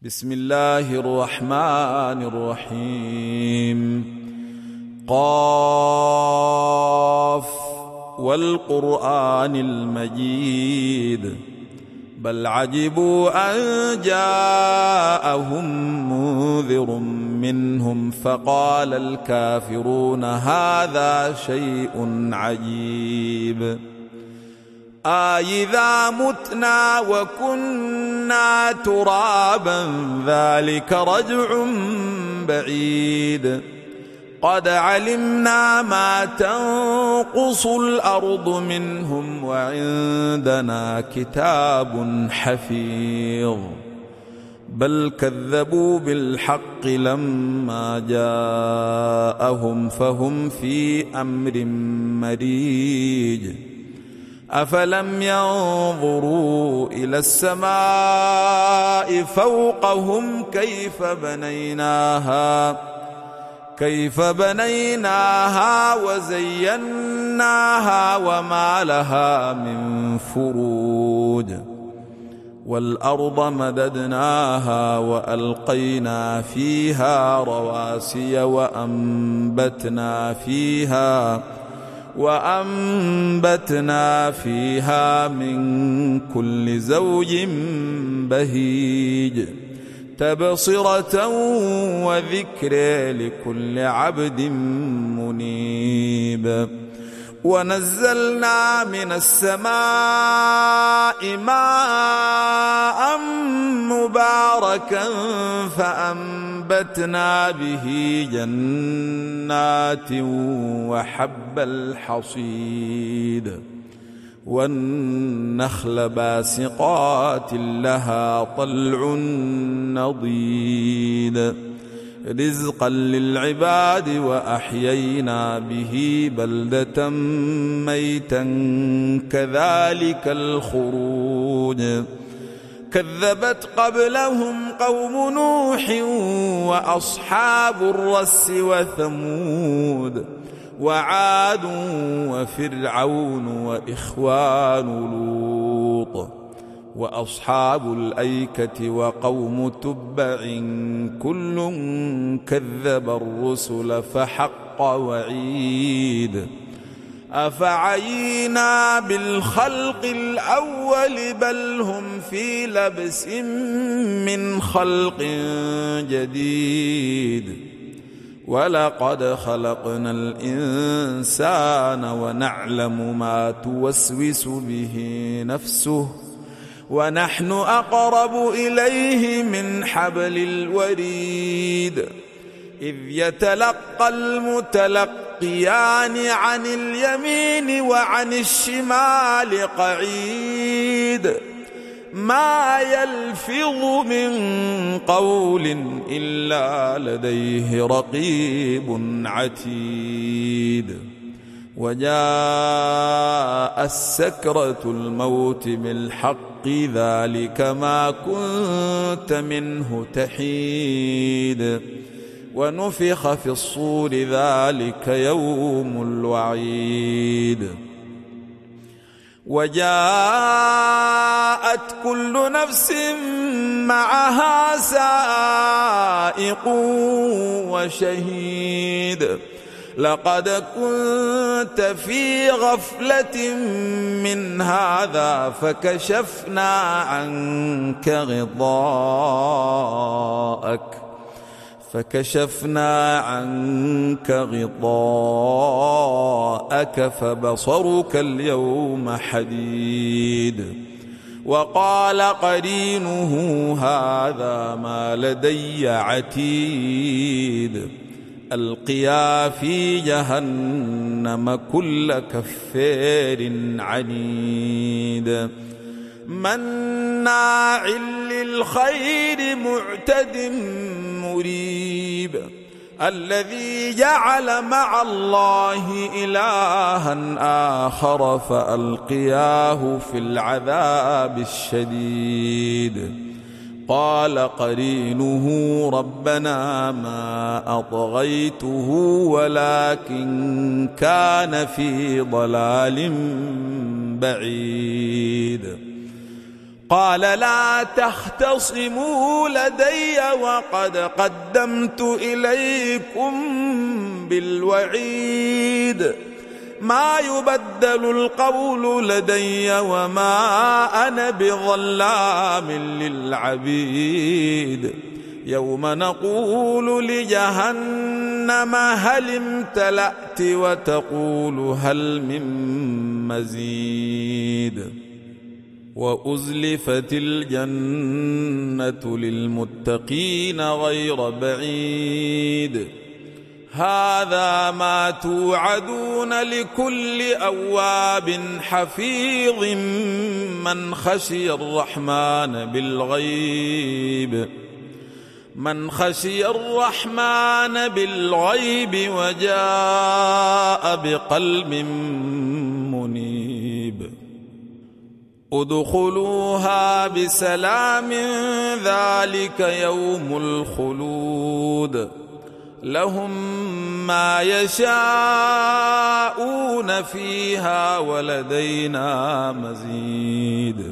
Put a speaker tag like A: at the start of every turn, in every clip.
A: بسم الله الرحمن الرحيم. قاف والقرآن المجيد بل عجبوا أن جاءهم منذر منهم فقال الكافرون هذا شيء عجيب أإذا متنا وكنا ترابا ذلك رجع بعيد قد علمنا ما تنقص الأرض منهم وعندنا كتاب حفيظ بل كذبوا بالحق لما جاءهم فهم في أمر مريج أفلم ينظروا إلى السماء فوقهم كيف بنيناها وزيناها وما لها من فروج والأرض مددناها وألقينا فيها رواسي وأنبتنا فيها من كل زوج بهيج تبصرة وذكر لكل عبد منيب ونزلنا من السماء ماء مباركا فأنبتنا به جنات وحب الحصيد والنخل باسقات لها طلع نضيد رزقا للعباد وأحيينا به بلدة ميتا كذلك الخروج كذبت قبلهم قوم نوح وأصحاب الرس وثمود وعاد وفرعون وإخوان لوط وأصحاب الأيكة وقوم تبع كل كذب الرسل فحق وعيد أفعينا بالخلق الأول بل هم في لبس من خلق جديد ولقد خلقنا الإنسان ونعلم ما توسوس به نفسه ونحن أقرب إليه من حبل الوريد إذ يتلقى المتلقيان عن اليمين وعن الشمال قعيد ما يلفظ من قول إلا لديه رقيب عتيد وجاء السكرة الموت بالحق ذلك ما كنت منه تحيد ونفخ في الصور ذلك يوم الوعيد وجاءت كل نفس معها سائق وشهيد لقد كنت في غفلة من هذا فكشفنا عنك غطاءك فبصرك اليوم حديد وقال قرينه هذا ما لدي عتيد ألقيا في جهنم كل كفار عنيد مناع للخير معتد مريب الذي جعل مع الله إلها آخر فألقياه في العذاب الشديد قال قرينه ربنا ما أطغيته ولكن كان في ضلال بعيد قال لا تختصموا لدي وقد قدمت إليكم بالوعيد ما يبدل القول لدي وما أنا بظلام للعبيد يوم نقول لجهنم هل امتلأت وتقول هل من مزيد وأزلفت الجنة للمتقين غير بعيد هذا ما توعدون لكل أواب حفيظ من خشي الرحمن بالغيب وجاء بقلب منيب ادخلوها بسلام ذلك يوم الخلود لهم ما يشاءون فيها ولدينا مزيد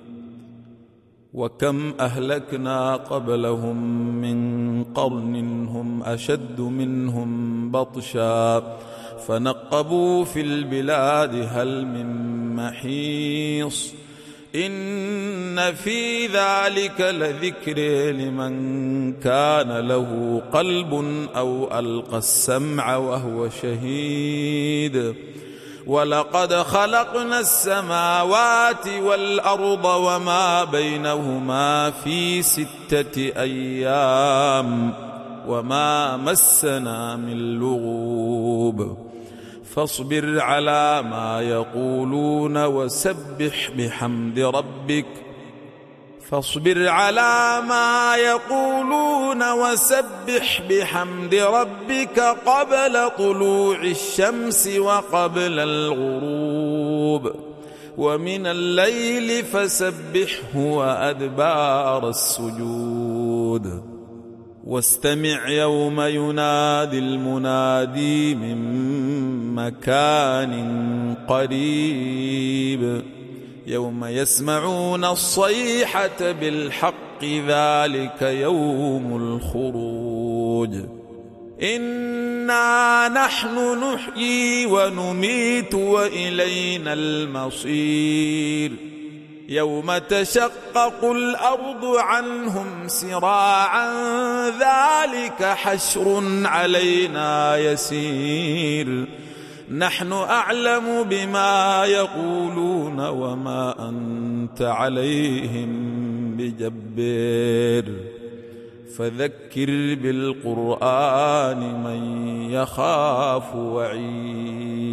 A: وكم أهلكنا قبلهم من قرن هم أشد منهم بطشا فنقبوا في البلاد هل من محيص إن في ذلك لذكر لمن كان له قلب أو ألقى السمع وهو شهيد ولقد خلقنا السماوات والأرض وما بينهما في 6 أيام وما مسنا من لغوب فاصبر على ما يقولون وسبح بحمد ربك قبل طلوع الشمس وقبل الغروب ومن الليل فسبحه وأدبار السجود واستمع يوم ينادي المنادي من مكان قريب يوم يسمعون الصيحة بالحق ذلك يوم الخروج إنا نحن نحيي ونميت وإلينا المصير يوم تشقق الأرض عنهم سراعا ذلك حشر علينا يسير نحن أعلم بما يقولون وما أنت عليهم بجبار فذكر بالقرآن من يخاف وعيد